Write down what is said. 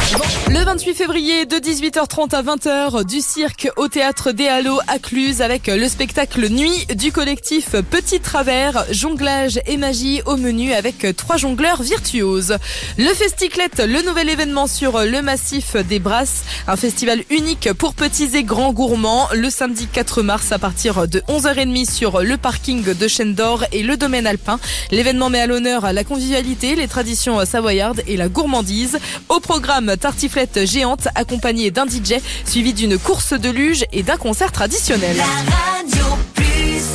Le 28 février de 18h30 à 20h, du cirque au théâtre des Halles à Cluse avec le spectacle Nuit du collectif Petit Travers, jonglage et magie au menu avec 3 jongleurs virtuoses. Le Festiclette, le nouvel événement sur le massif des Brasses, un festival unique pour petits et grands gourmands le samedi 4 mars à partir de 11h30 sur le parking de Chêne d'Or et le domaine alpin. L'événement met à l'honneur la convivialité, les traditions savoyardes et la gourmandise. Au programme, tartiflette géante accompagnée d'un DJ suivi d'une course de luge et d'un concert traditionnel.